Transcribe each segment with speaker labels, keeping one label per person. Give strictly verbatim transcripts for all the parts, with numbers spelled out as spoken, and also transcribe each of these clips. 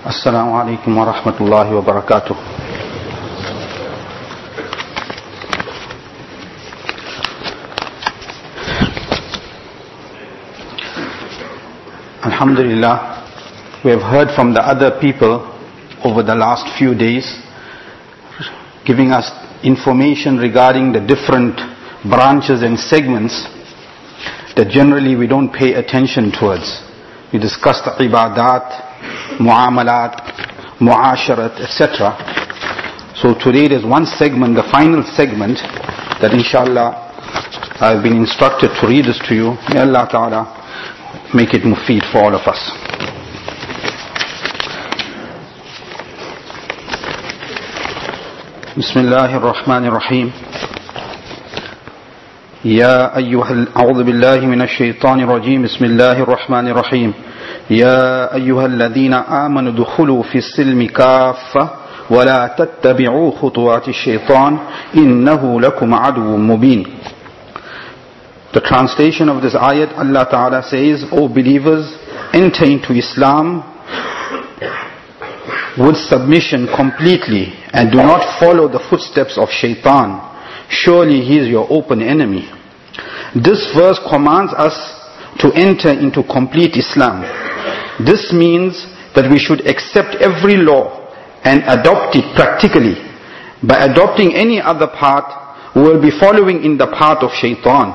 Speaker 1: Assalamu alaikum wa rahmatullahi wa barakatuh. Alhamdulillah, we have heard from the other people over the last few days, giving us information regarding the different branches and segments that generally we don't pay attention towards. We discussed ibadat, muamalat, muasharat, et cetera. So today there's one segment, the final segment, that inshallah I've been instructed to read this to you. May Allah Ta'ala make it mufeed for all of us. Bismillahir Rahmanir Rahim. يا أيها أعوذ بالله من الشيطان الرجيم بسم الله الرحمن الرحيم يا أيها الذين آمنوا ادخلوا في السلم كافة ولا تتبعوا خطوات الشيطان إنه لكم عدو مبين. The translation of this ayat, Allah Ta'ala says, O believers, enter into Islam with submission completely and do not follow the footsteps of shaitan. Surely he is your open enemy. This verse commands us to enter into complete Islam. This means that we should accept every law and adopt it practically. By adopting any other path, we will be following in the path of shaitan.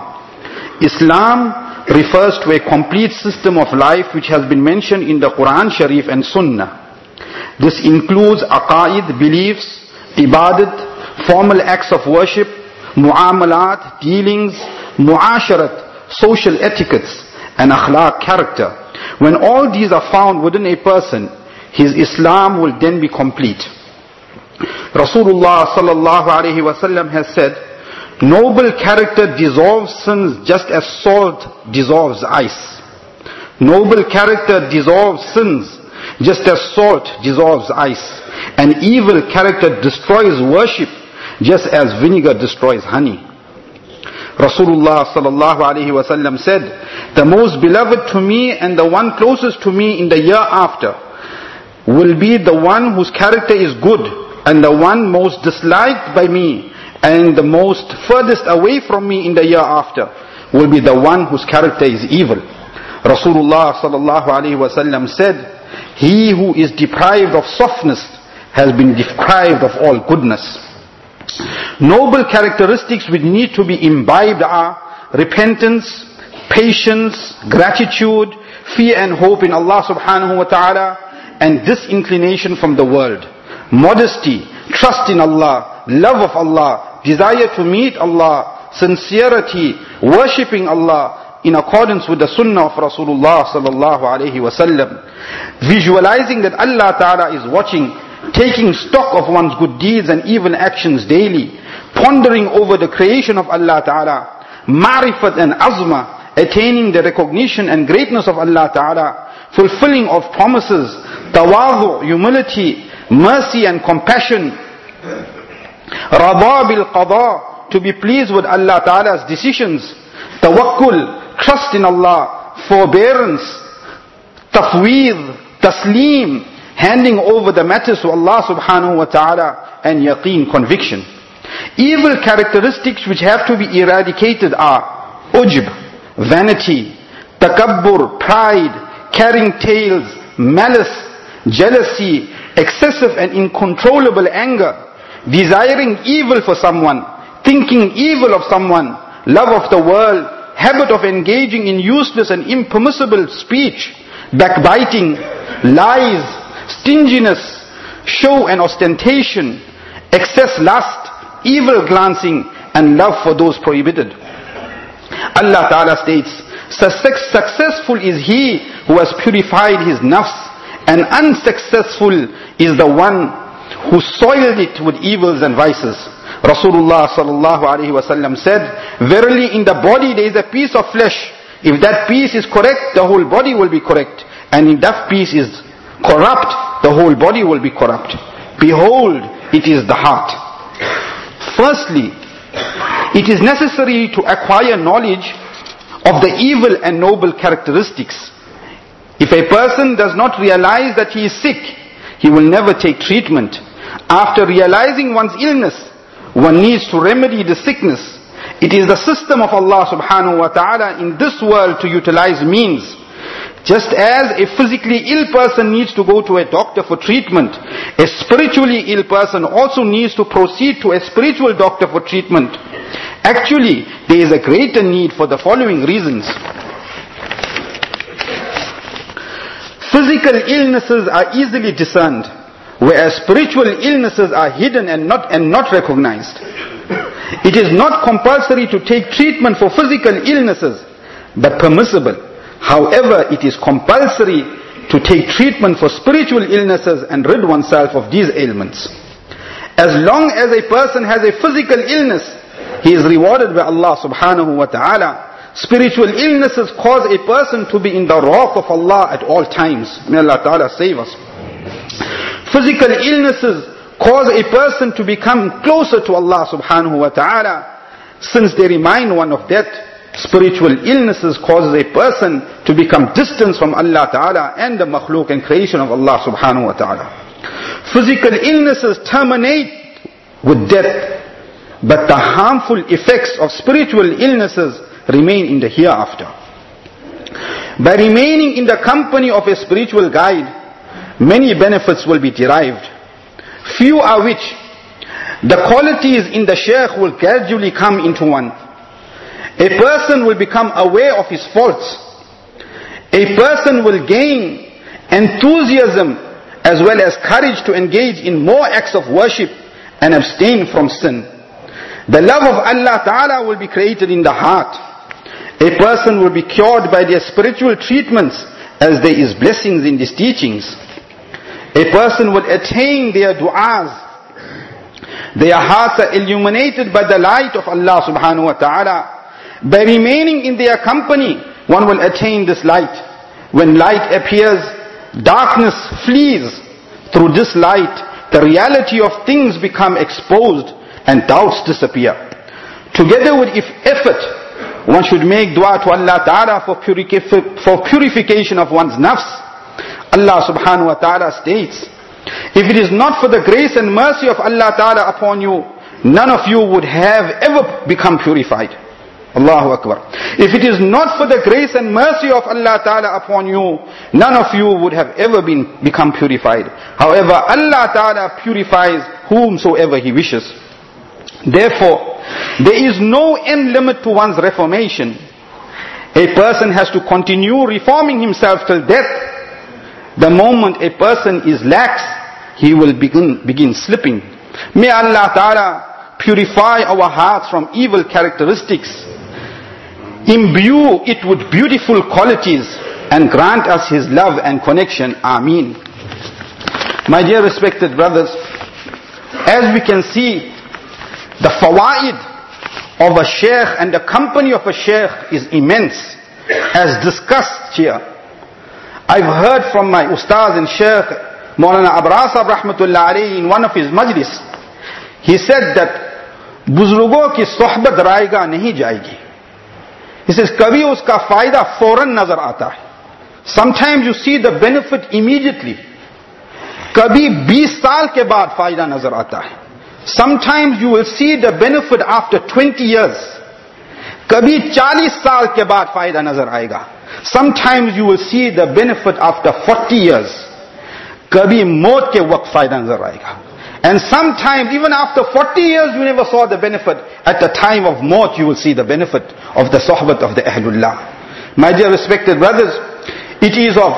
Speaker 1: Islam refers to a complete system of life which has been mentioned in the Quran Sharif and Sunnah. This includes aqaid, beliefs, ibadat, formal acts of worship, muamalat, dealings, muasharat, social etiquettes, and akhlaq, character. When all these are found within a person, his Islam will then be complete. Rasulullah sallallahu alaihi wasallam has said, noble character dissolves sins just as salt dissolves ice. Noble character dissolves sins just as salt dissolves ice. And evil character destroys worship just as vinegar destroys honey. Rasulullah sallallahu alaihi wasallam said, the most beloved to me and the one closest to me in the year after will be the one whose character is good, and the one most disliked by me and the most furthest away from me in the year after will be the one whose character is evil. Rasulullah sallallahu alaihi wasallam said, he who is deprived of softness has been deprived of all goodness. Noble characteristics which need to be imbibed are repentance, patience, gratitude, fear and hope in Allah subhanahu wa ta'ala, and disinclination from the world. Modesty, trust in Allah, love of Allah, desire to meet Allah, sincerity, worshipping Allah in accordance with the sunnah of Rasulullah sallallahu alayhi wa sallam. Visualizing that Allah ta'ala is watching, taking stock of one's good deeds and evil actions daily, pondering over the creation of Allah Ta'ala, ma'rifat and azma, attaining the recognition and greatness of Allah Ta'ala, fulfilling of promises, tawadhu, humility, mercy and compassion, rada bil qada, to be pleased with Allah Ta'ala's decisions, tawakkul, trust in Allah, forbearance, tafweed, taslim, handing over the matters to Allah subhanahu wa ta'ala, and yaqeen, conviction. Evil characteristics which have to be eradicated are ujb, vanity, takabbur, pride, carrying tales, malice, jealousy, excessive and uncontrollable anger, desiring evil for someone, thinking evil of someone, love of the world, habit of engaging in useless and impermissible speech, backbiting, lies, stinginess, show and ostentation, excess lust, evil glancing, and love for those prohibited. Allah Ta'ala states, successful is he who has purified his nafs, and unsuccessful is the one who soiled it with evils and vices. Rasulullah sallallahu alaihi wasallam said, verily in the body there is a piece of flesh. If that piece is correct, the whole body will be correct. And if that piece is corrupt, the whole body will be corrupt. Behold, it is the heart. Firstly, it is necessary to acquire knowledge of the evil and noble characteristics. If a person does not realize that he is sick, he will never take treatment. After realizing one's illness, one needs to remedy the sickness. It is the system of Allah subhanahu wa ta'ala in this world to utilize means. Just as a physically ill person needs to go to a doctor for treatment, a spiritually ill person also needs to proceed to a spiritual doctor for treatment. Actually, there is a greater need for the following reasons. Physical illnesses are easily discerned, whereas spiritual illnesses are hidden and not, and not recognized. It is not compulsory to take treatment for physical illnesses, but permissible. However, it is compulsory to take treatment for spiritual illnesses and rid oneself of these ailments. As long as a person has a physical illness, he is rewarded by Allah subhanahu wa ta'ala. Spiritual illnesses cause a person to be in the wrath of Allah at all times. May Allah ta'ala save us. Physical illnesses cause a person to become closer to Allah subhanahu wa ta'ala, since they remind one of death. Spiritual illnesses causes a person to become distant from Allah ta'ala and the makhluk and creation of Allah subhanahu wa ta'ala. Physical illnesses terminate with death, but the harmful effects of spiritual illnesses remain in the hereafter. By remaining in the company of a spiritual guide, many benefits will be derived. Few are which the qualities in the shaykh will gradually come into one. A person will become aware of his faults. A person will gain enthusiasm as well as courage to engage in more acts of worship and abstain from sin. The love of Allah Ta'ala will be created in the heart. A person will be cured by their spiritual treatments, as there is blessings in these teachings. A person will attain their du'as. Their hearts are illuminated by the light of Allah Subhanahu wa Ta'ala. By remaining in their company, one will attain this light. When light appears, darkness flees. Through this light, the reality of things become exposed and doubts disappear. Together with effort, one should make dua to Allah Ta'ala for, purica- for purification of one's nafs. Allah Subhanahu wa Ta'ala states, if it is not for the grace and mercy of Allah Ta'ala upon you, none of you would have ever become purified. Allahu Akbar. If it is not for the grace and mercy of Allah Ta'ala upon you, none of you would have ever been become purified. However, Allah Ta'ala purifies whomsoever He wishes. Therefore, there is no end limit to one's reformation. A person has to continue reforming himself till death. The moment a person is lax, he will begin, begin slipping. May Allah Ta'ala purify our hearts from evil characteristics, imbue it with beautiful qualities, and grant us His love and connection. Ameen. My dear respected brothers, as we can see, the fawaid of a sheikh and the company of a sheikh is immense, as discussed here. I've heard from my ustaz and sheikh Maulana Abrasab rahmatullah alayhi in one of his majlis. He said that बुजुर्गों की सोहबत रायगा नहीं जाएगी. He says, कभी उसका फायदा फौरन नजर आता है. Sometimes you see the benefit immediately. कभी बीस साल के बाद फायदा नजर आता है. Sometimes you will see the benefit after twenty years. कभी चालीस साल के बाद फायदा नजर आएगा. Sometimes you will see the benefit after forty years. कभी मौत के वक्त फायदा नजर आएगा. And sometimes, even after forty years, you never saw the benefit. At the time of maut, you will see the benefit of the sohbat of the Ahlullah. My dear respected brothers, it is of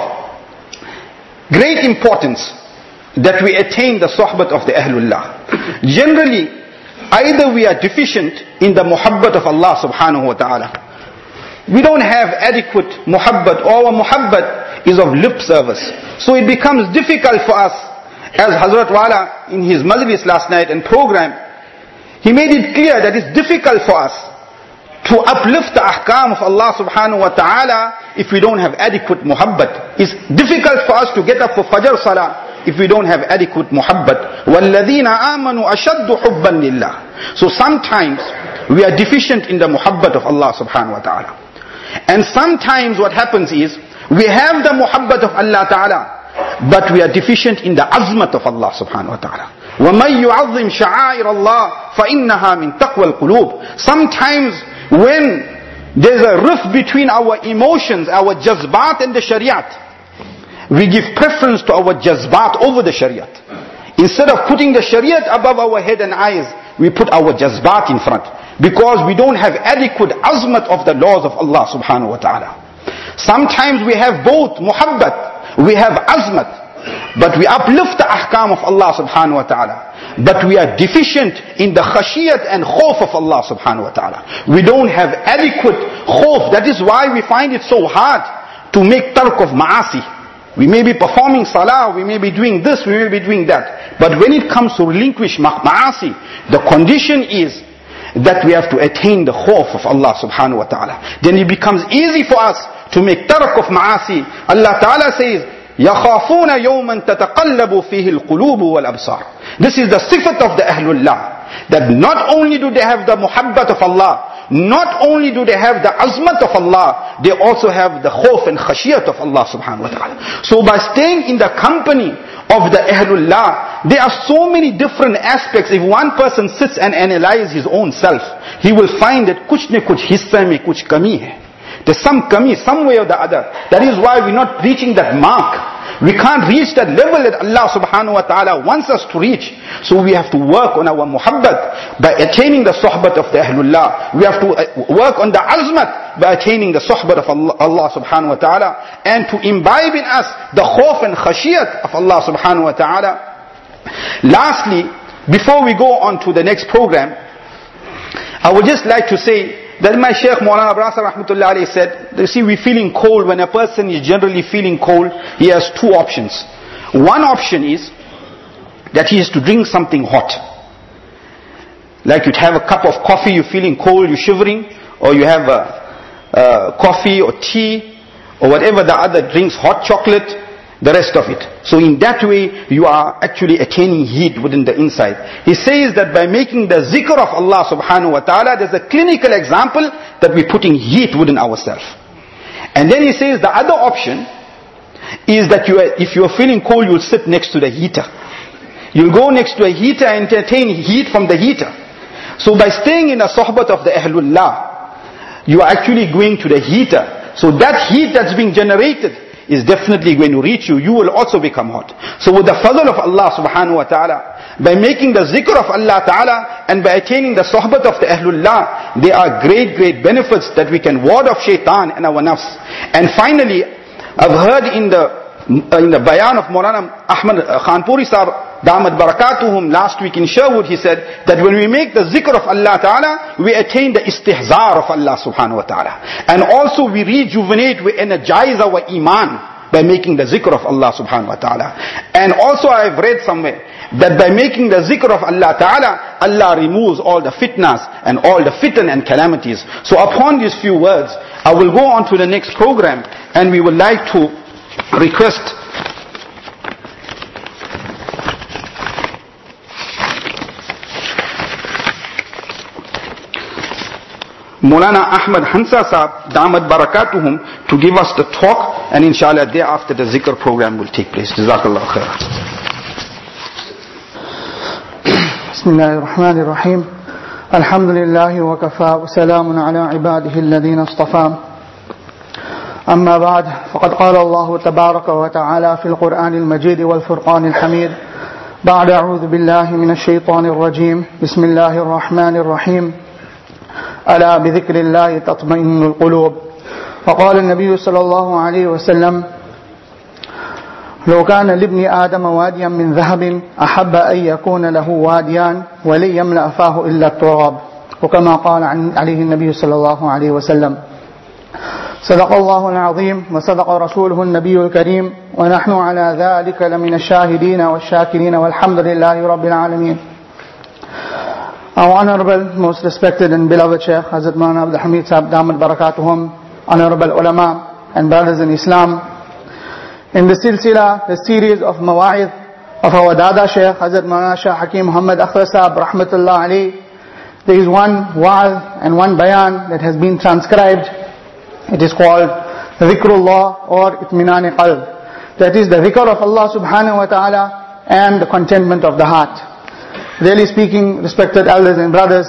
Speaker 1: great importance that we attain the sohbat of the Ahlullah. Generally, either we are deficient in the muhabbat of Allah subhanahu wa ta'ala. We don't have adequate muhabbat, or our muhabbat is of lip service. So it becomes difficult for us. As Hazrat Wala in his majlis last night and program, he made it clear that it's difficult for us to uplift the ahkam of Allah subhanahu wa ta'ala if we don't have adequate muhabbat. It's difficult for us to get up for Fajr Salah if we don't have adequate muhabbat. وَالَّذِينَ آمَنُوا أَشَدُّ حُبًّا لِلَّهِ. So sometimes we are deficient in the muhabbat of Allah subhanahu wa ta'ala. And sometimes what happens is, we have the muhabbat of Allah ta'ala, but we are deficient in the azmat of Allah subhanahu wa ta'ala. وَمَنْ يُعَظِّمْ شَعَائِرَ اللَّهِ فَإِنَّهَا مِنْ تَقْوَى الْقُلُوبِ. Sometimes when there's a rift between our emotions, our jazbat and the shariat, we give preference to our jazbat over the shariat. Instead of putting the shariat above our head and eyes, we put our jazbat in front. Because we don't have adequate azmat of the laws of Allah subhanahu wa ta'ala. Sometimes we have both muhabbat, we have azmat, but we uplift the ahkam of Allah subhanahu wa ta'ala. But we are deficient in the khashiyat and khawf of Allah subhanahu wa ta'ala. We don't have adequate khawf. That is why we find it so hard to make tark of ma'asi. We may be performing salah, we may be doing this, we may be doing that. But when it comes to relinquish ma'asi, the condition is that we have to attain the khawf of Allah subhanahu wa ta'ala. Then it becomes easy for us to make tark of ma'asi. Allah ta'ala says, يَخَافُونَ يَوْمًا تَتَقَلَّبُ فِيهِ الْقُلُوبُ وَالْأَبْصَارُ. This is the sifat of the Ahlullah. That not only do they have the muhabbat of Allah, not only do they have the azmat of Allah, they also have the khawf and khashiyat of Allah subhanahu wa ta'ala. So by staying in the company of the Ahlullah, there are so many different aspects. If one person sits and analyzes his own self, he will find that kuch ne kuch hissa mein kuch kami hai. There's some kami, some way or the other. That is why we're not reaching that mark. We can't reach that level that Allah subhanahu wa ta'ala wants us to reach. So we have to work on our muhabbat by attaining the sohbat of the Ahlullah. We have to work on the azmat by attaining the sohbat of Allah, Allah subhanahu wa ta'ala. And to imbibe in us the khawf and khashiyat of Allah subhanahu wa ta'ala. Lastly, before we go on to the next program, I would just like to say that my Shaykh Maulana Abrasa rahmatullah alayhi said, you see, we're feeling cold. When a person is generally feeling cold, he has two options. One option is that he has to drink something hot. Like you'd have a cup of coffee, you're feeling cold, you're shivering, or you have a, a coffee or tea, or whatever the other drinks, hot chocolate, the rest of it. So in that way, you are actually attaining heat within the inside. He says that by making the zikr of Allah subhanahu wa ta'ala, there's a clinical example that we're putting heat within ourselves. And then he says the other option is that you are, if you are feeling cold, you'll sit next to the heater. You'll go next to a heater and entertain heat from the heater. So by staying in the sohbat of the Ahlullah, you are actually going to the heater. So that heat that's being generated is definitely going to reach you. You will also become hot. So with the fadl of Allah subhanahu wa ta'ala, by making the zikr of Allah ta'ala and by attaining the sohbat of the Ahlullah, there are great, great benefits that we can ward off shaitan and our nafs. And finally, I've heard in the in the bayan of Maulana Ahmad Khanpuri Sahib, Damat Barakatuhum, last week in Sherwood, he said that when we make the zikr of Allah ta'ala, we attain the istihzar of Allah subhanahu wa ta'ala. And also we rejuvenate, we energize our iman by making the zikr of Allah subhanahu wa ta'ala. And also I've read somewhere that by making the zikr of Allah ta'ala, Allah removes all the fitnas and all the fitan and calamities. So upon these few words, I will go on to the next program, and we would like to request Maulana Ahmad Hansa Sahib, Damat Barakatuhum, to give us the talk, and inshallah thereafter the zikr program will take place. Jazakallah khair.
Speaker 2: Bismillahirrahmanirrahim. Alhamdulillahi wa kafa wa salamun ala ibadihi alladhina istafa. أما بعد فقد قال الله تبارك وتعالى في القرآن المجيد والفرقان الحميد بعد أعوذ بالله من الشيطان الرجيم بسم الله الرحمن الرحيم ألا بذكر الله تطمئن القلوب. فقال النبي صلى الله عليه وسلم لو كان لابن آدم واديا من ذهب أحب أن يكون له واديان ولن يملأ فاه إلا التراب، وكما قال عليه النبي صلى الله عليه وسلم. صدق الله العظيم وصدق رسوله النبي الكريم ونحن على ذلك لمن الشاهدين والشاكرين والحمد لله رب العالمين. Our honorable, most respected and beloved Shaykh Hazrat Maulana Abdul Hamid Sahib Damat Barakatuhum, honorable ulama and brothers in Islam, in the silsila, the series of mawa'id of our Dada Shaykh Hazrat Maulana Shah Hakim Muhammad Akhtar Sahib Rahmatullah alayhi, there is one wa'az and one bayan that has been transcribed. It is called Dhikrullah or Itminan Qalb, that is the dhikr of Allah subhanahu wa ta'ala and the contentment of the heart. Really speaking, respected elders and brothers,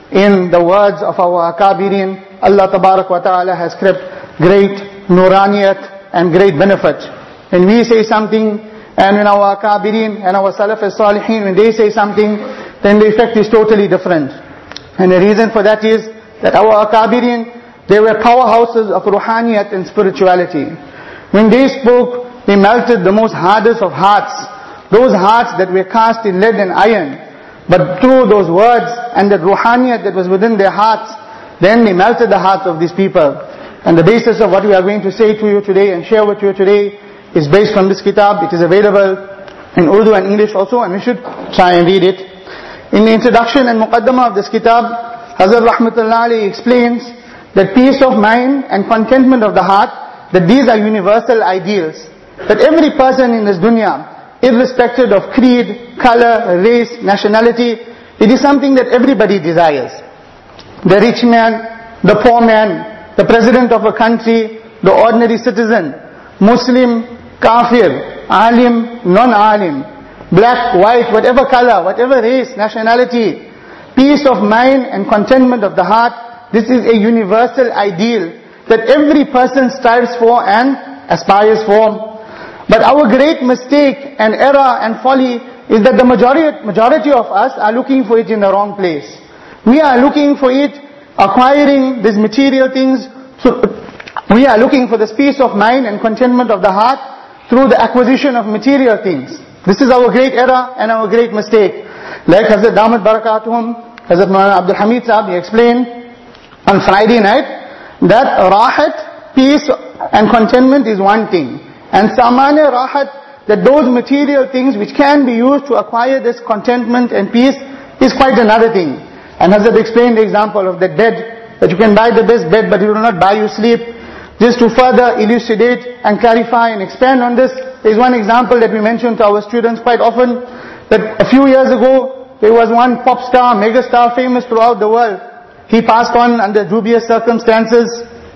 Speaker 2: in the words of our akabirin, Allah tabarak wa ta'ala has kept great nuraniyat and great benefit. When we say something, and when our akabirin and our salaf as-salihin, when they say something, then the effect is totally different. And the reason for that is that our akabirin, they were powerhouses of ruhaniyat and spirituality. When they spoke, they melted the most hardest of hearts, those hearts that were cast in lead and iron. But through those words and that ruhaniyat that was within their hearts, then they melted the hearts of these people. And the basis of what we are going to say to you today and share with you today is based on this kitab. It is available in Urdu and English also, and we should try and read it. In the introduction and muqaddamah of this kitab, Hazrat Rahmatullah Alayhi explains that peace of mind and contentment of the heart, that these are universal ideals. That every person in this dunya, irrespective of creed, color, race, nationality, it is something that everybody desires. The rich man, the poor man, the president of a country, the ordinary citizen, Muslim, kafir, alim, non-alim, black, white, whatever color, whatever race, nationality, peace of mind and contentment of the heart, this is a universal ideal that every person strives for and aspires for. But our great mistake and error and folly is that the majority, majority of us are looking for it in the wrong place. We are looking for it, acquiring these material things. So we are looking for this peace of mind and contentment of the heart through the acquisition of material things. This is our great error and our great mistake. Like Hazrat Damat Barakatuhum, Hazrat Maulana Abdul Hamid Sahab, he explained on Friday night that rahat, peace and contentment is one thing. And samanya rahat, that those material things which can be used to acquire this contentment and peace is quite another thing. And Hazrat explained the example of that bed, that you can buy the best bed but it will not buy you sleep. Just to further elucidate and clarify and expand on this, there is one example that we mention to our students quite often, that a few years ago, there was one pop star, mega star, famous throughout the world. He passed on under dubious circumstances.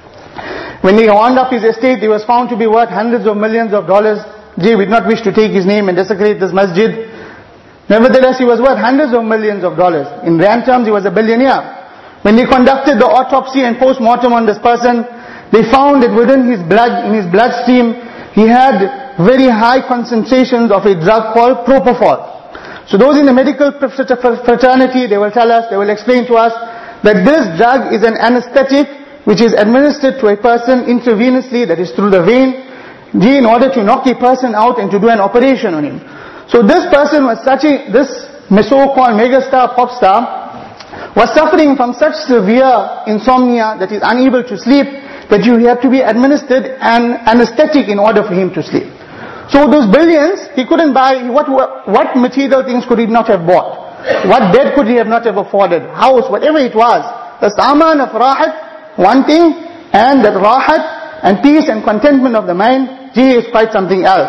Speaker 2: When he wound up his estate, he was found to be worth hundreds of millions of dollars. Gee, we did not wish to take his name and desecrate this masjid. Nevertheless, he was worth hundreds of millions of dollars. In rand terms, he was a billionaire. When they conducted the autopsy and post-mortem on this person, they found that within his blood, in his bloodstream, he had very high concentrations of a drug called propofol. So those in the medical fraternity, they will tell us, they will explain to us, that this drug is an anesthetic which is administered to a person intravenously, that is through the vein, in order to knock a person out and to do an operation on him. So this person was such a, this so-called megastar, pop star, was suffering from such severe insomnia that he is unable to sleep, that you have to be administered an anesthetic in order for him to sleep. So those billions, he couldn't buy, what, what material things could he not have bought? What bed could he have not have afforded? House, whatever it was. The saman of rahat, one thing, and that rahat and peace and contentment of the mind, gee, is quite something else.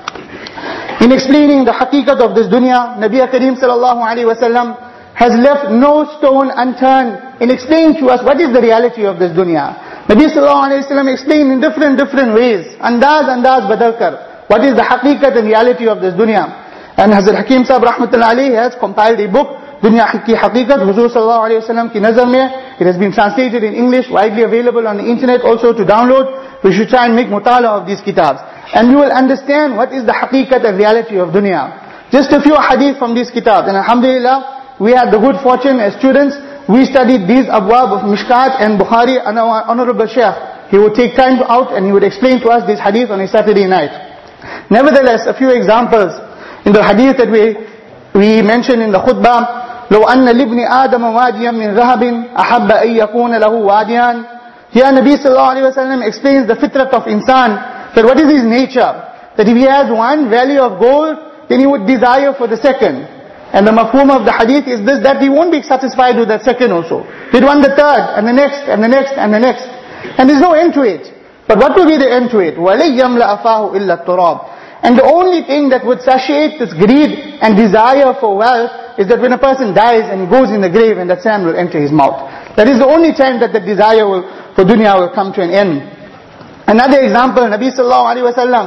Speaker 2: In explaining the haqiqat of this dunya, Nabi Kareem sallallahu alaihi wasallam has left no stone unturned in explaining to us what is the reality of this dunya. Nabi sallallahu alaihi wasallam explained in different different ways, andaz andaz badalkar, what is the haqiqat and reality of this dunya. And Hazrat Hakim Sahib Rahmatullah Alayhi has compiled a book, Dunya Ki Haqiqat, Huzur Sallallahu Alaihi Wasallam Ki Nazar Mein. It has been translated in English, widely available on the internet also to download. We should try and make mutala of these kitabs. And you will understand what is the haqiqat and reality of dunya. Just a few hadith from these kitabs. And alhamdulillah, we had the good fortune as students, we studied these abwab of Mishkat and Bukhari, and our honorable Shaykh, he would take time out and he would explain to us this hadith on a Saturday night. Nevertheless, a few examples. In the hadith that we we mentioned in the khutbah, لو أن لابن آدم واديا من ذهب أحب أن يكون له واديان. Here Nabi sallallahu alaihi wasallam explains the fitrat of insan, that what is his nature, that if he has one value of gold, then he would desire for the second. And the mafhum of the hadith is this, that he won't be satisfied with that second also. He'd want the third, and the next, and the next, and the next. And there's no end to it. But what will be the end to it? وَلَيْ يَمْلَأَ فَاهُ إِلَّا التُّرَابِ. And the only thing that would satiate this greed and desire for wealth is that when a person dies and he goes in the grave and that sand will enter his mouth. That is the only time that the desire will, for dunya will come to an end. Another example, Nabi sallallahu alaihi wasallam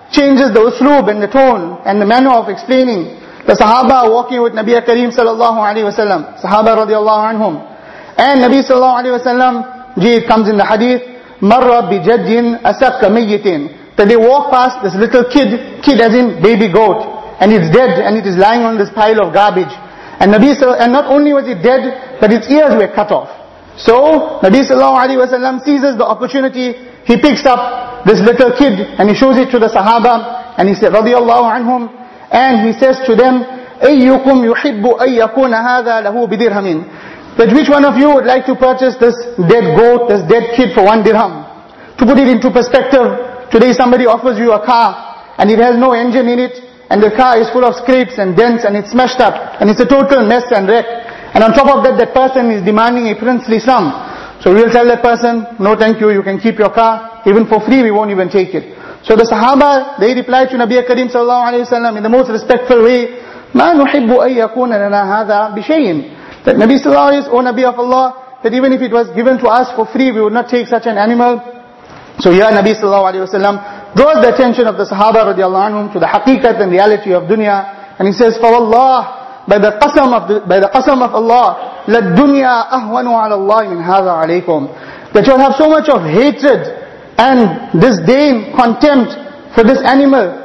Speaker 2: changes the usloob and the tone and the manner of explaining. The Sahaba are walking with Nabi Kareem sallallahu alayhi wa sallam, Sahaba radiallahu anhum. And Nabi sallallahu alayhi wa sallam, gee, it comes in the hadith, marra bi jaddin asakka mayyitin. That they walk past this little kid, kid as in baby goat, and it's dead and it is lying on this pile of garbage. And Nabi sallallahu, and not only was it dead, but its ears were cut off. So Nabi sallallahu alayhi wa sallam seizes the opportunity, he picks up this little kid and he shows it to the Sahaba, and he said radiyallahu anhum, and he says to them, أَيُّكُمْ يُحِبُّ أَن يَكُونَ هَذَا لَهُ بِدِرْهَمٍ. That which one of you would like to purchase this dead goat, this dead kid for one dirham? To put it into perspective, today somebody offers you a car and it has no engine in it, and the car is full of scrapes and dents and it's smashed up and it's a total mess and wreck. And on top of that, that person is demanding a princely sum. So we will tell that person, no thank you, you can keep your car, even for free we won't even take it. So the Sahaba, they replied to Nabi Kareem sallallahu alayhi wa sallam in the most respectful way, مَا نُحِبُّ أَن يَكُونَ لَنَا هَذَا بِشَيْءٍ. That Nabi sallallahu alayhi wa sallam, O Nabi of Allah, that even if it was given to us for free, we would not take such an animal. So here Nabi sallallahu alayhi wa sallam draws the attention of the Sahaba radiallahu anhum to the haqiqat and reality of dunya. And he says, فَوَاللَّهِ, by the qasam of the, by the qasam of Allah, لَلدُّنْيَا أَهْوَنُ عَلَى اللَّهِ مِنْ هَذَا عَلَيْكُمْ. That you'll have so much of hatred and disdain, contempt for this animal.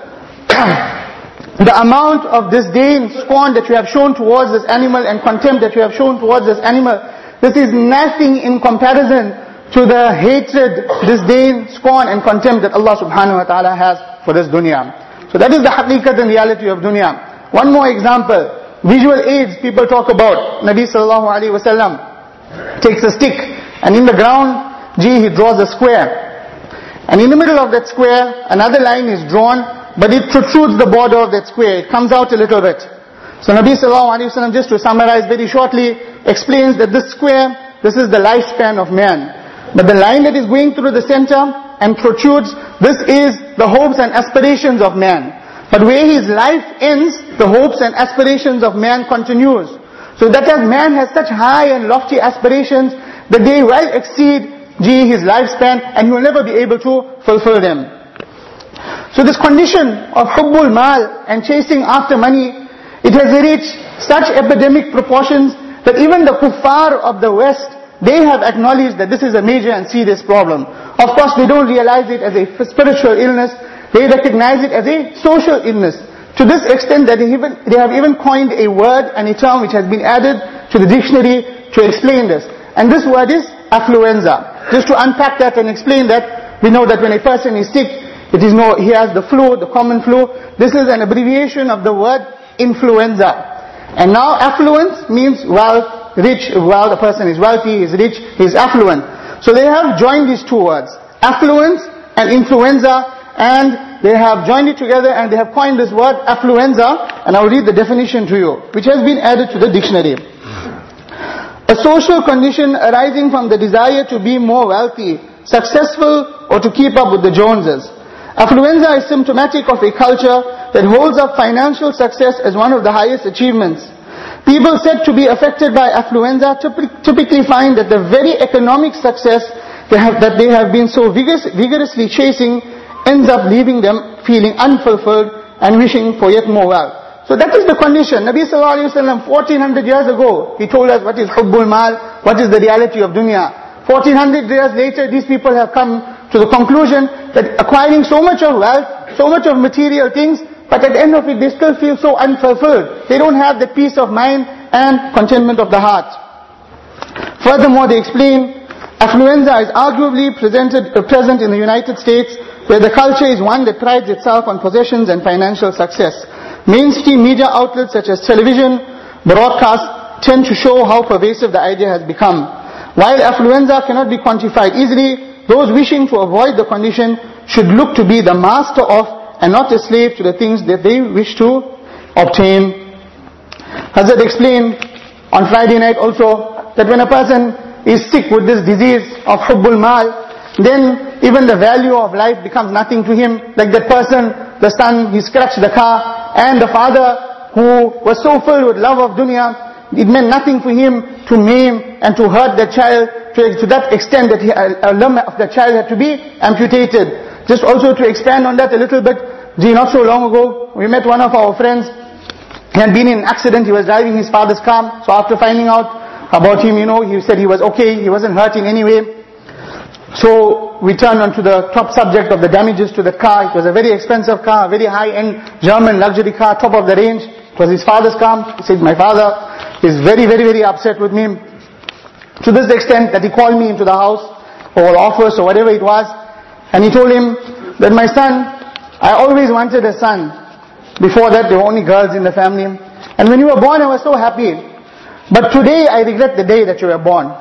Speaker 2: The amount of disdain, scorn that you have shown towards this animal and contempt that you have shown towards this animal, this is nothing in comparison to the hatred, disdain, scorn and contempt that Allah subhanahu wa ta'ala has for this dunya. So that is the haqiqat and reality of dunya. One more example, visual aids people talk about. Nabi sallallahu alayhi wa sallam takes a stick and in the ground, gee, he draws a square. And in the middle of that square, another line is drawn, but it protrudes the border of that square. It comes out a little bit. So Nabi sallallahu alayhi wa sallam, just to summarize very shortly, explains that this square, this is the lifespan of man. But the line that is going through the center and protrudes, this is the hopes and aspirations of man. But where his life ends, the hopes and aspirations of man continues. So that as man has such high and lofty aspirations, that they well exceed, gee, his lifespan, and he will never be able to fulfill them. So this condition of hubbul mal and chasing after money, it has reached such epidemic proportions that even the kuffar of the West, they have acknowledged that this is a major and serious problem. Of course, they don't realize it as a spiritual illness. They recognize it as a social illness. To this extent that they, even, they have even coined a word and a term which has been added to the dictionary to explain this. And this word is affluenza. Just to unpack that and explain that, we know that when a person is sick, it is no, he has the flu, the common flu. This is an abbreviation of the word influenza. And now affluence means wealth. Rich, well, the person is wealthy, is rich, he is affluent. So they have joined these two words, affluence and influenza, and they have joined it together and they have coined this word affluenza, and I will read the definition to you, which has been added to the dictionary. A social condition arising from the desire to be more wealthy, successful, or to keep up with the Joneses. Affluenza is symptomatic of a culture that holds up financial success as one of the highest achievements. People said to be affected by affluenza typically find that the very economic success they have, that they have been so vigorous, vigorously chasing ends up leaving them feeling unfulfilled and wishing for yet more wealth. So that is the condition. Nabi sallallahu alayhi wa sallam fourteen hundred years ago, he told us what is hubbul mal, what is the reality of dunya. fourteen hundred years later, these people have come to the conclusion that acquiring so much of wealth, so much of material things, but at the end of it, they still feel so unfulfilled. They don't have the peace of mind and contentment of the heart. Furthermore, they explain, affluenza is arguably presented, uh, present in the United States, where the culture is one that prides itself on possessions and financial success. Mainstream media outlets such as television, broadcast, tend to show how pervasive the idea has become. While affluenza cannot be quantified easily, those wishing to avoid the condition should look to be the master of and not a slave to the things that they wish to obtain. Hazrat explained on Friday night also that when a person is sick with this disease of hubbul mal, then even the value of life becomes nothing to him. Like that person, the son, he scratched the car, and the father who was so filled with love of dunya, it meant nothing for him to maim and to hurt that child to, to that extent that he, a, a limb of the child had to be amputated. Just also to expand on that a little bit, Gee, not so long ago, we met one of our friends. He had been in an accident, he was driving his father's car. So after finding out about him, you know, he said he was okay, he wasn't hurt in any way. So we turned on to the top subject of the damages to the car. It was a very expensive car, a very high-end German luxury car, top of the range. It was his father's car. He said, my father is very, very, very upset with me. To this extent that he called me into the house, or office, or whatever it was. And he told him that, my son, I always wanted a son. Before that, there were only girls in the family. And when you were born, I was so happy. But today, I regret the day that you were born.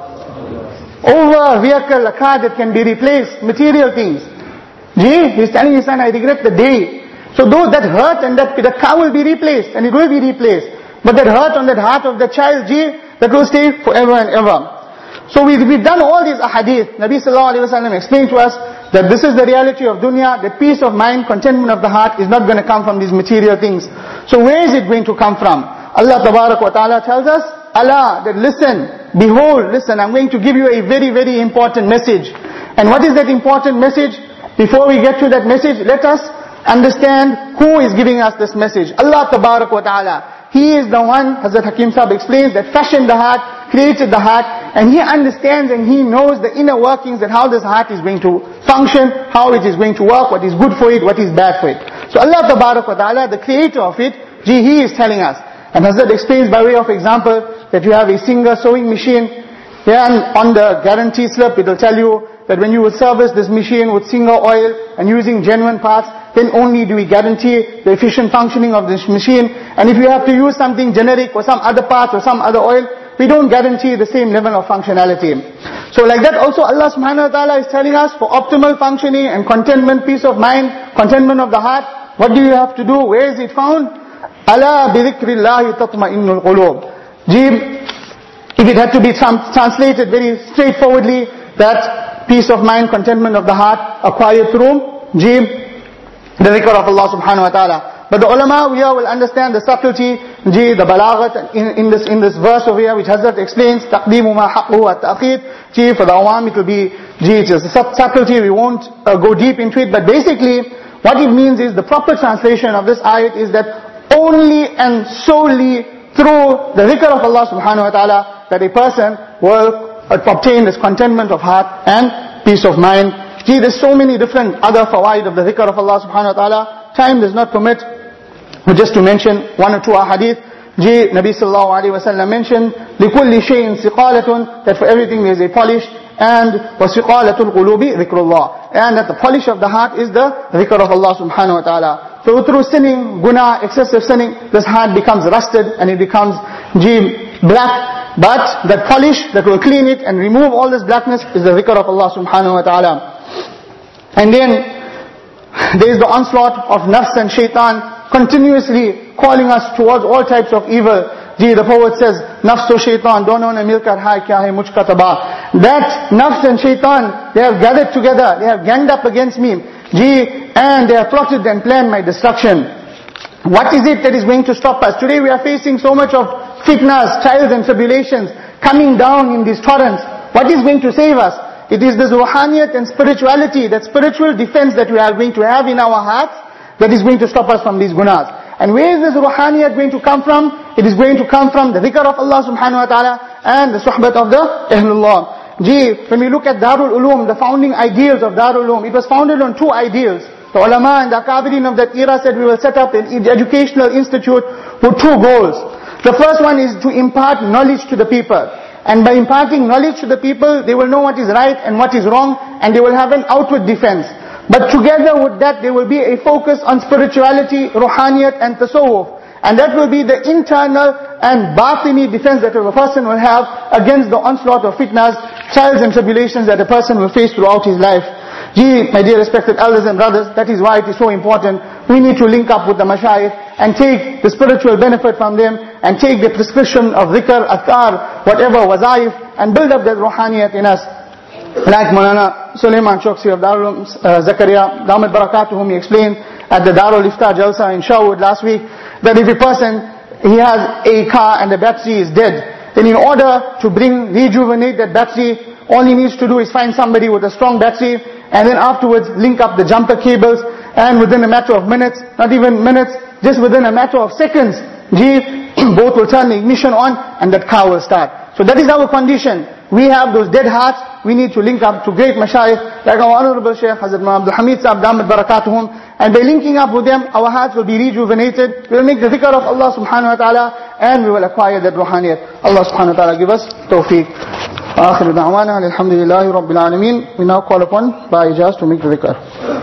Speaker 2: Over a vehicle, a car that can be replaced, material things. Gee, he's telling his son, I regret the day. So those that hurt and that the car will be replaced, and it will be replaced. But that hurt on that heart of the child, gee, that will stay forever and ever. So we, we've done all these ahadith. Nabi sallallahu alayhi wa sallam explained to us that this is the reality of dunya, that peace of mind, contentment of the heart is not going to come from these material things. So where is it going to come from? Allah tabarak wa ta'ala tells us, Allah, that listen, behold, listen, I'm going to give you a very, very important message. And what is that important message? Before we get to that message, let us understand who is giving us this message. Allah tabarak wa ta'ala. He is the one, Hazrat Hakim Sahib explains, that fashioned the heart, created the heart, and He understands and He knows the inner workings that how this heart is going to function, how it is going to work, what is good for it, what is bad for it. So Allah Tabarak wa Ta'ala, the creator of it, gee, He is telling us. And Hazrat explains by way of example, that you have a Singer sewing machine, yeah, and on the guarantee slip it will tell you that when you will service this machine with Singer oil and using genuine parts, then only do we guarantee the efficient functioning of this machine. And if you have to use something generic or some other parts or some other oil, we don't guarantee the same level of functionality. So like that also Allah subhanahu wa ta'ala is telling us, for optimal functioning and contentment, peace of mind, contentment of the heart, what do you have to do? Where is it found? Ala bi dhikrillahi tatma'innul qulub. Gee, if it had to be translated very straightforwardly, that peace of mind, contentment of the heart, acquired through, gee, the dhikr of Allah subhanahu wa ta'ala. But the ulama here will understand the subtlety, gee, the balaghat in, in this in this verse over here, which Hazrat explains, taqdeemu ma haqquhu wa ta'khir. Gee, for the awam it will be, gee, it's a subtlety, we won't uh, go deep into it. But basically, what it means is, the proper translation of this ayat is that only and solely through the dhikr of Allah subhanahu wa ta'ala, that a person will obtain this contentment of heart and peace of mind. Gee, there's so many different other fawaid of the dhikr of Allah subhanahu wa ta'ala. Time does not permit, but just to mention one or two ahadith. Gee, Nabi sallallahu alayhi wa sallam mentioned, لِكُلِّ شَيْءٍ سِقَالَةٌ, that for everything there is a polish, and وَسِقَالَةُ الْقُلُوبِ ذِكْرُ اللَّهِ, and that the polish of the heart is the dhikr of Allah subhanahu wa ta'ala. So through sinning, guna, excessive sinning, this heart becomes rusted and it becomes, gee, black. But that polish that will clean it and remove all this blackness is the dhikr of Allah subhanahu wa ta'ala. And then there is the onslaught of nafs and shaitan, continuously calling us towards all types of evil. Gee, the poet says, nafs o shaitan, dono ne milkar hai kya hai mujhka tabah. That nafs and shaitan, they have gathered together, they have ganged up against me. Gee, and they have plotted and planned my destruction. What is it that is going to stop us? Today we are facing so much of fitnas, trials and tribulations coming down in these torrents. What is going to save us? It is this ruhaniyat and spirituality, that spiritual defense that we are going to have in our hearts, that is going to stop us from these gunas. And where is this ruhaniyat going to come from? It is going to come from the dhikr of Allah subhanahu wa ta'ala and the suhbat of the Ahlullah. Gee, when we look at Darul Uloom, the founding ideals of Darul Uloom, it was founded on two ideals. The ulama and the akabirin of that era said, we will set up an educational institute with two goals. The first one is to impart knowledge to the people. And by imparting knowledge to the people, they will know what is right and what is wrong, and they will have an outward defense. But together with that, there will be a focus on spirituality, ruhaniyat and tasawwuf. And that will be the internal and batini defense that a person will have against the onslaught of fitnas, trials and tribulations that a person will face throughout his life. Gee, my dear respected elders and brothers, that is why it is so important. We need to link up with the mashayikh and take the spiritual benefit from them, and take the prescription of dhikr, adhkar, whatever, wazaif, and build up that ruhaniyat in us. Like Maulana Sulaiman Choksi of Darul uh, Zakaria, Damat Barakatuhum, he explained at the Darul Iftar Jalsa in Sherwood last week, that if a person, he has a car and the battery is dead, then in order to bring, rejuvenate that battery, all he needs to do is find somebody with a strong battery, and then afterwards link up the jumper cables, and within a matter of minutes, not even minutes, just within a matter of seconds, Ji, both will turn the ignition on and that car will start. So that is our condition. We have those dead hearts. We need to link up to great mashayikh like our honorable Shaykh Hazrat Abdul Hamid Sahib Damat Barakatuhum, and by linking up with them, our hearts will be rejuvenated. We will make the dhikr of Allah subhanahu wa ta'ala, and we will acquire that ruhaniyat. Allah subhanahu wa ta'ala give us tawfiq. Akhiru da'wana alhamdulillahi rabbil alameen. We now call upon Bhai Ijaz to make the dhikr.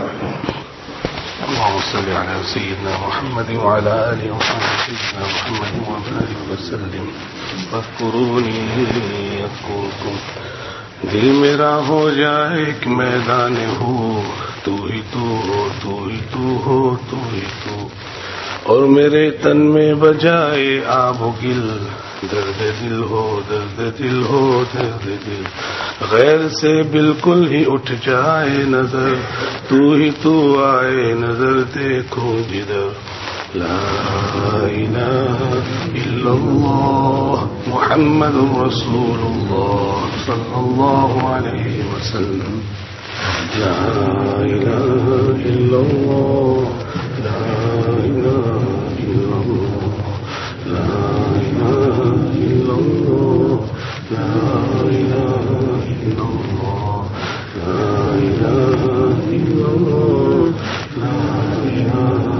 Speaker 3: اللهم صل على سيدنا محمد وعلى آله وصحبه سيدنا محمد وآله وسلم فاذكروني يذكركم दिल मेरा हो जाए एक मैदान हो तू ही तू हो तू ही तू हो तू ही तू और मेरे तन में बजाए आबो गिल दर्द दिल हो दर्द दिल हो दर्द दिल गैर से बिल्कुल ही उठ जाए नजर तू ही तू आए नजर देखो जिधर ला इलाहा इल्लल्लाह मुहम्मदुर रसूलुल्लाह सल्लल्लाहु अलैहि वसल्लम ला इलाहा इल्लल्लाह ला इलाहा इल्लल्लाह ला इलाहा इल्लल्लाह ला इलाहा इल्लल्लाह ला इलाहा इल्लल्लाह ला इलाहा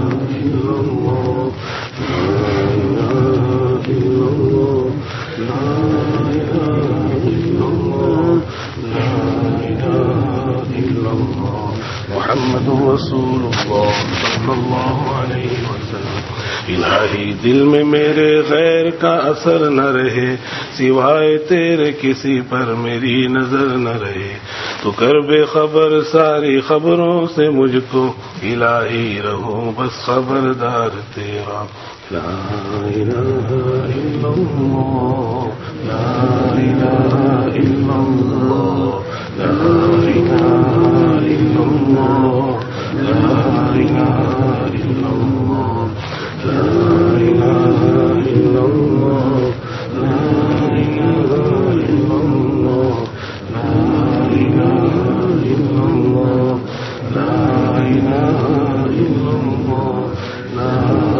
Speaker 3: मुहम्मदुर रसूलुल्लाह सल्लल्लाहु अलैहि वसल्लम इलाही दिल में मेरे गैर का असर न रहे सिवाय तेरे किसी पर मेरी नजर न रहे तो कर बेखबर सारी खबरों से मुझको इलाही रहूं बस खबरदार तेरा ला इलाहा इल्लल्लाह ला इलाहा इल्लल्लाह ला इलाहा इल्लल्लाह ला इलाहा इल्लल्लाह ला इलाहा इल्लल्लाह ला इलाहा इल्लल्लाह ला इलाहा इल्लल्लाह ला इलाहा इल्लल्लाह ला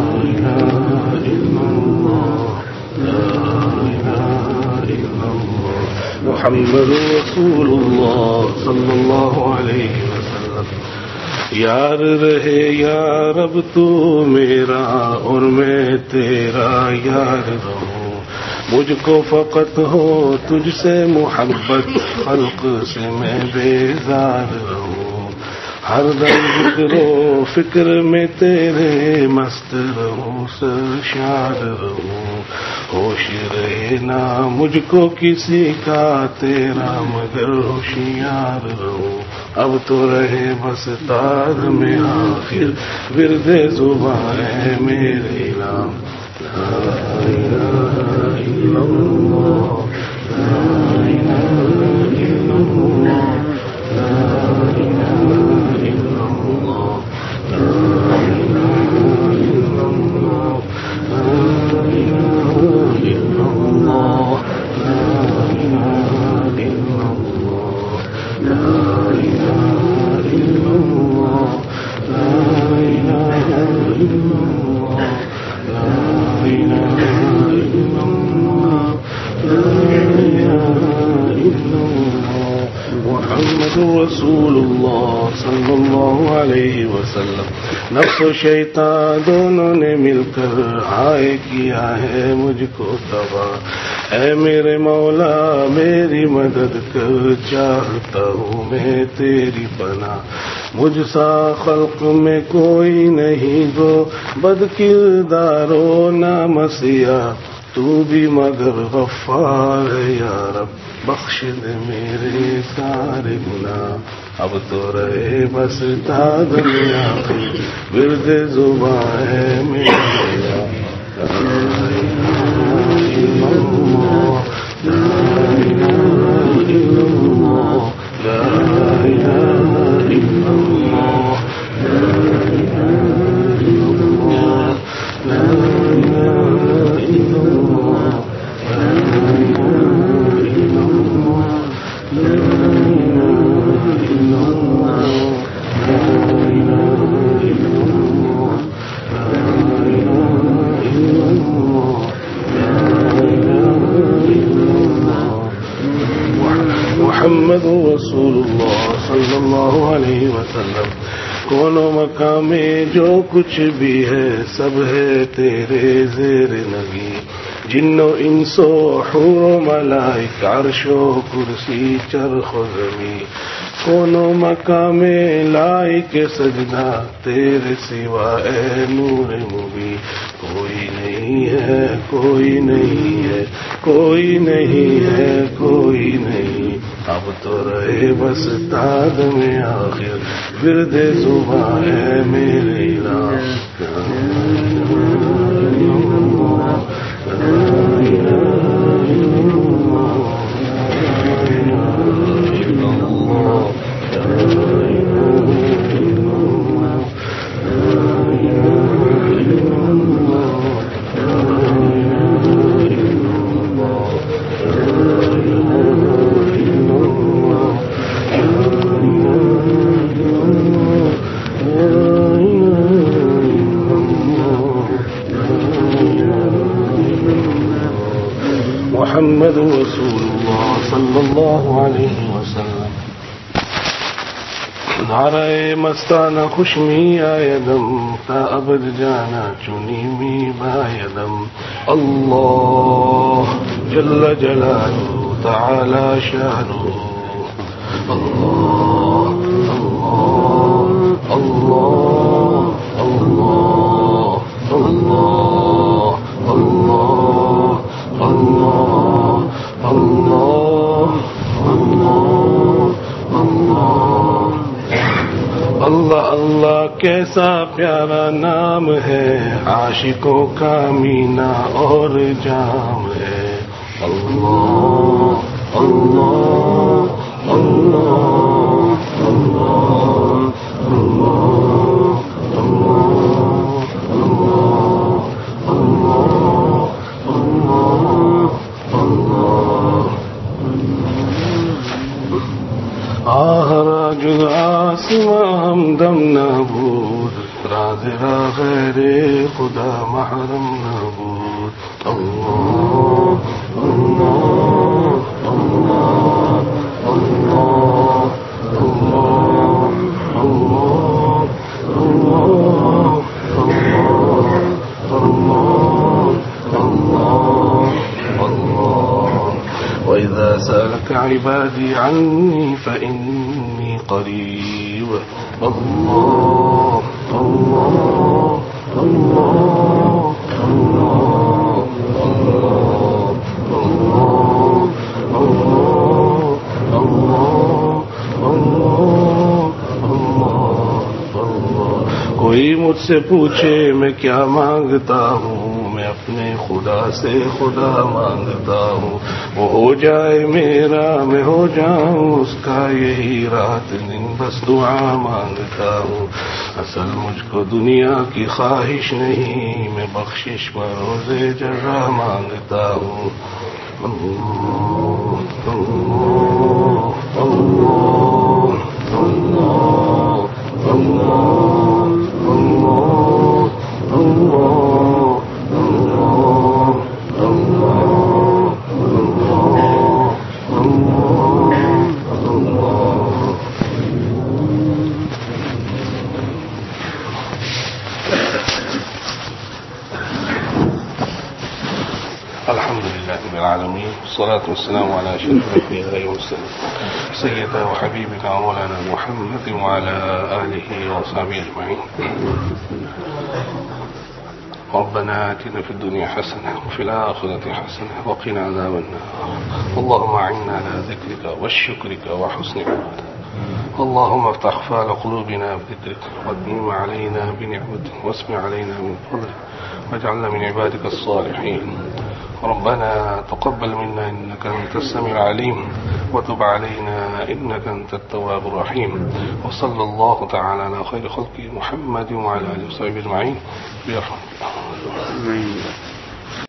Speaker 3: इलाहा इल्लल्लाह ला इलाहा इल्लल्लाह मुहम्मदुर रसूलुल्लाह सल्लल्लाहु अलैहि वसल्लम यार रहे यार अब तू मेरा और मैं तेरा यार रहूं मुझको फकत हो तुझसे मोहब्बत खल्क से मैं बेजार रहूं हर दम जिक्रो फिक्र में तेरे मस्त रहूं सरशार रहूं होश रहे ना मुझको किसी का तेरा मगर होशियार रहूं अब तो रहे बस तार में आखिर विरदे जुबान है मेरे नाम ला इलाहा इल्लल्लाह ला इलाहा इल्लल्लाह ला इलाहा इल्लल्लाह ला इलाहा इल्लल्लाह ला इलाहा इल्लल्लाह ला इलाहा इल्लल्लाह ला इलाहा इल्लल्लाह ला इलाहा इल्लल्लाह ला इलाहा इल्लल्लाह ला इलाहा इल्लल्लाह मुहम्मदुर रसूलुल्लाह सल्लल्लाहु अलैहि वसल्लम नफ्स और शैतान दोनों ने मिलकर हाय किया है मुझको तबाह ऐ मेरे मौला मेरी मदद कर चाहता हूँ मैं तेरी पनाह मुझसा खल्क में कोई नहीं गो बदकिरदारो ना मसीहा तू भी मगर गफ्फार है या रब बख्श दे मेरे सारे गुनाह अब तो रहे बस ताद में आखिर विरदे जुबान है मेरा ला इलाहा इल्लल्लाह ला इलाहा इल्लल्लाह ला इलाहा इल्लल्लाह ला इलाहा इल्लल्लाह ला इलाहा इल्लल्लाह ला इलाहा इल्लल्लाह ला इलाहा इल्लल्लाह ला इलाहा मुहम्मदुर रसूलुल्लाह सल्लल्लाहु अलैहि वसल्लम। कोनो मकाम में जो कुछ भी है सब है तेरे ज़ेर नगी। जिन्नो इंसो हूरो मलाइक अर्शो कुर्सी चरखो ज़मी। कोनो मकामे लाइक सजदा तेरे सिवा ए नूर मुबी। कोई नहीं है कोई नहीं है कोई नहीं है कोई नहीं। अब तो रहे बस ताद में आखिर विरदे जुबा है मेरे इलाह। मुहम्मद रसूलुल्लाह सल्लल्लाहु अलैहि वसल्लम। नाराए मस्ताना खुशमी आयदम ता अबद जाना चुनी मी बायदम। अल्लाह जल्ल जलालु ताला शानु। अल्लाह अल्लाह अल्लाह अल्लाह अल्लाह अल्लाह अल्लाह अल्लाह अल्लाह अल्लाह कैसा प्यारा नाम है। आशिकों का मीना और जाम है। अल्लाह अल्लाह अल्लाह अल्लाह जुग आसमां हमदम नबूद। राज रा गैरे खुदा महरम नबूद। अल्लाह अल्लाह अल्लाह अल्लाह अल्लाह अल्लाह अल्लाह अल्लाह। वइज़ा सअलक इबादी अन्नी फ़इन्नी क़रीब। अल्लाह अल्लाह अल्लाह अल्लाह अल्लाह। कोई मुझसे पूछे मैं क्या मांगता हूँ। मैं अपने खुदा से खुदा मांगता हूँ। वो हो जाए मेरा मैं हो जाऊँ उसका। यही रात दिन बस दुआ मांगता हूँ। असल मुझको दुनिया की ख्वाहिश नहीं। मैं बख्शिश पर रोज़े जर्रा मांगता हूँ। अल्लाह अल्लाह अल्लाह अल्लाह والصلاة والسلام على أشرف الأنبياء والمرسلين سيدنا وحبيبنا ومولانا محمد وعلى آله وصحبه أجمعين. ربنا آتنا في الدنيا حسنة وفي الآخرة حسنة وقنا عذاب النار. اللهم أعنا على ذكرك وشكرك وحسن عبادتك. اللهم افتح أقفال قلوبنا بذكرك واتمم علينا بنعمتك واسمع علينا من فضلك واجعلنا من عبادك الصالحين. ربنا تقبل منا إنك أنت السميع العليم وتب علينا إنك أنت التواب الرحيم. وصلى الله تعالى على خير خلقه محمد وعلى آله وصحبه أجمعين برحمته.